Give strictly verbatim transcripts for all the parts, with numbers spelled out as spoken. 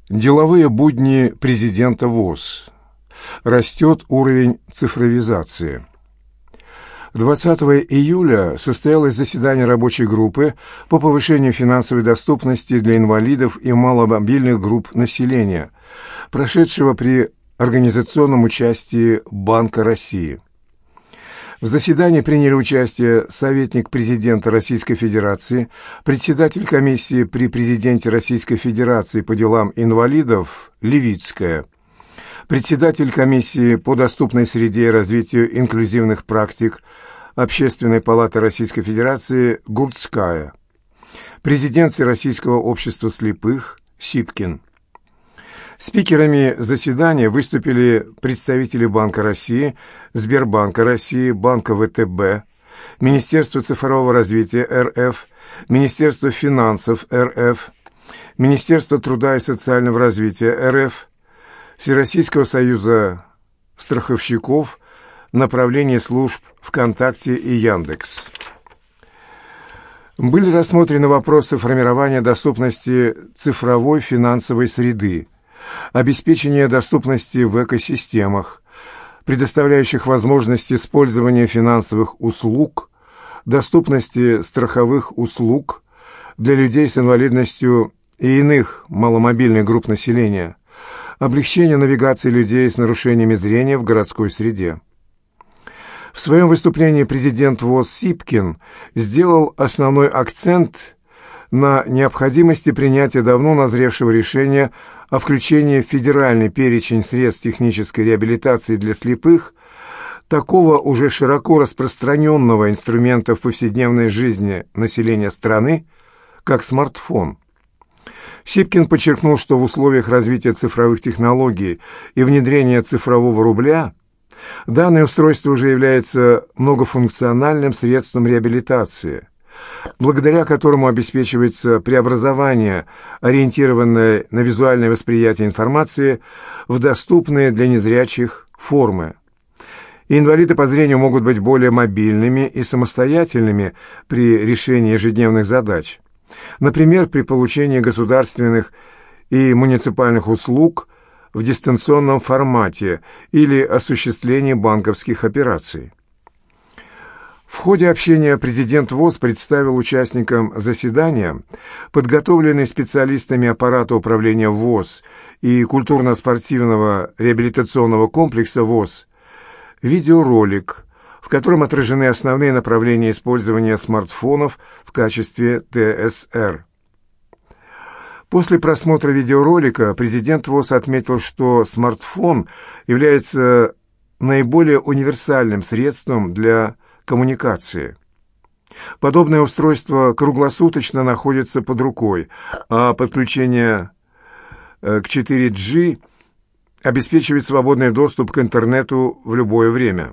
Деловые будни президента ВОЗ. Растет уровень цифровизации. двадцатого июля состоялось заседание рабочей группы по повышению финансовой доступности для инвалидов и маломобильных групп населения, прошедшего при организационном участии Банка России. В заседании приняли участие советник президента Российской Федерации, председатель комиссии при президенте Российской Федерации по делам инвалидов Левицкая, председатель комиссии по доступной среде и развитию инклюзивных практик Общественной палаты Российской Федерации Гурцкая, президент Всероссийского общества слепых Сипкин. Спикерами заседания выступили представители Банка России, Сбербанка России, Банка ВТБ, Министерства цифрового развития РФ, Министерства финансов РФ, Министерства труда и социального развития РФ, Всероссийского союза страховщиков, направления служб ВКонтакте и Яндекс. Были рассмотрены вопросы формирования доступности цифровой финансовой среды, обеспечение доступности в экосистемах, предоставляющих возможность использования финансовых услуг, доступности страховых услуг для людей с инвалидностью и иных маломобильных групп населения, облегчение навигации людей с нарушениями зрения в городской среде. В своем выступлении президент ВОЗ Сипкин сделал основной акцент на необходимости принятия давно назревшего решения о включении в федеральный перечень средств технической реабилитации для слепых такого уже широко распространенного инструмента в повседневной жизни населения страны, как смартфон. Сипкин подчеркнул, что в условиях развития цифровых технологий и внедрения цифрового рубля данное устройство уже является многофункциональным средством реабилитации, благодаря которому обеспечивается преобразование, ориентированное на визуальное восприятие информации, в доступные для незрячих формы. И инвалиды по зрению могут быть более мобильными и самостоятельными при решении ежедневных задач. Например, при получении государственных и муниципальных услуг в дистанционном формате или осуществлении банковских операций. В ходе общения президент ВОЗ представил участникам заседания подготовленный специалистами аппарата управления ВОЗ и культурно-спортивного реабилитационного комплекса ВОЗ видеоролик, в котором отражены основные направления использования смартфонов в качестве ТСР. После просмотра видеоролика президент ВОЗ отметил, что смартфон является наиболее универсальным средством для коммуникации. Подобное устройство круглосуточно находится под рукой, а подключение к четыре джи обеспечивает свободный доступ к интернету в любое время.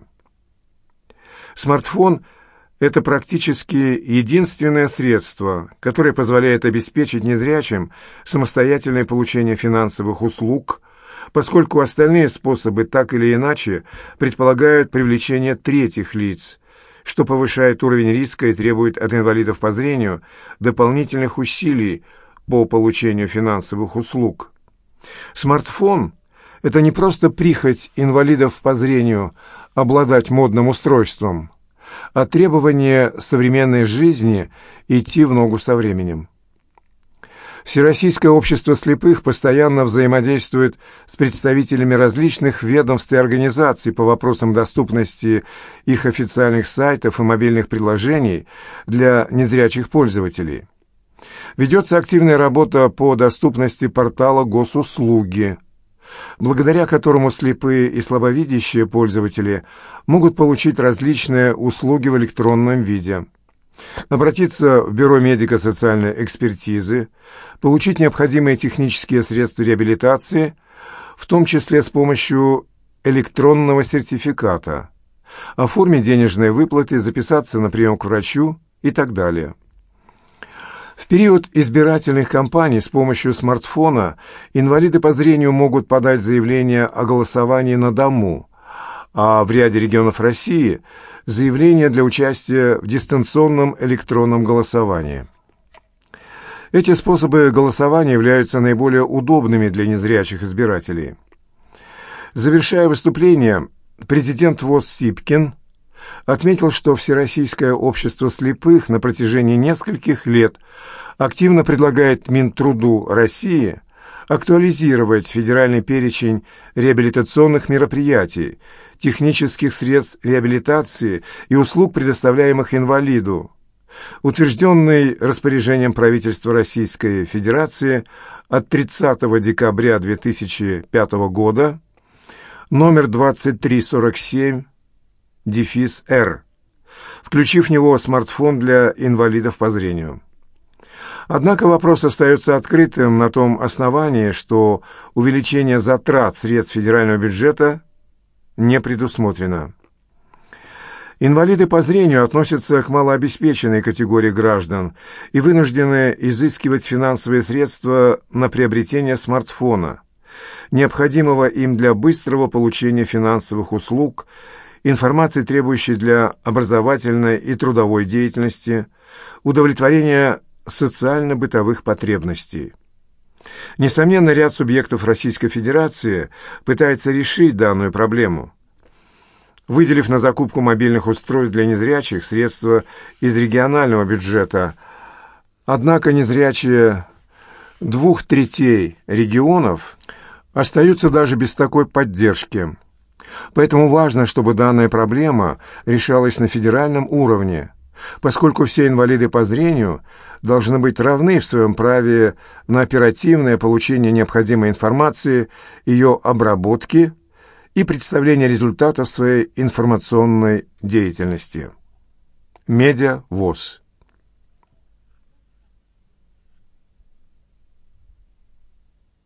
Смартфон – это практически единственное средство, которое позволяет обеспечить незрячим самостоятельное получение финансовых услуг, поскольку остальные способы так или иначе предполагают привлечение третьих лиц, что повышает уровень риска и требует от инвалидов по зрению дополнительных усилий по получению финансовых услуг. Смартфон – это не просто прихоть инвалидов по зрению обладать модным устройством, а требование современной жизни идти в ногу со временем. Всероссийское общество слепых постоянно взаимодействует с представителями различных ведомств и организаций по вопросам доступности их официальных сайтов и мобильных приложений для незрячих пользователей. Ведется активная работа по доступности портала госуслуги, благодаря которому слепые и слабовидящие пользователи могут получить различные услуги в электронном виде, обратиться в Бюро медико-социальной экспертизы, получить необходимые технические средства реабилитации, в том числе с помощью электронного сертификата, оформить денежные выплаты, записаться на прием к врачу и так далее. В период избирательных кампаний с помощью смартфона инвалиды по зрению могут подать заявление о голосовании на дому, а в ряде регионов России – заявление для участия в дистанционном электронном голосовании. Эти способы голосования являются наиболее удобными для незрячих избирателей. Завершая выступление, президент ВОС Сипкин отметил, что Всероссийское общество слепых на протяжении нескольких лет активно предлагает Минтруду России актуализировать федеральный перечень реабилитационных мероприятий, технических средств реабилитации и услуг, предоставляемых инвалиду, утвержденный распоряжением правительства Российской Федерации от тридцатого декабря две тысячи пятого года номер двадцать три сорок семь дефис Р, включив в него смартфон для инвалидов по зрению. Однако вопрос остается открытым на том основании, что увеличение затрат средств федерального бюджета не предусмотрено. Инвалиды по зрению относятся к малообеспеченной категории граждан и вынуждены изыскивать финансовые средства на приобретение смартфона, необходимого им для быстрого получения финансовых услуг, информации, требующей для образовательной и трудовой деятельности, удовлетворения социально-бытовых потребностей. Несомненно, ряд субъектов Российской Федерации пытается решить данную проблему, выделив на закупку мобильных устройств для незрячих средства из регионального бюджета. Однако незрячие двух третей регионов остаются даже без такой поддержки. Поэтому важно, чтобы данная проблема решалась на федеральном уровне, поскольку все инвалиды по зрению должны быть равны в своем праве на оперативное получение необходимой информации, ее обработки и представление результатов своей информационной деятельности. Медиа ВОС.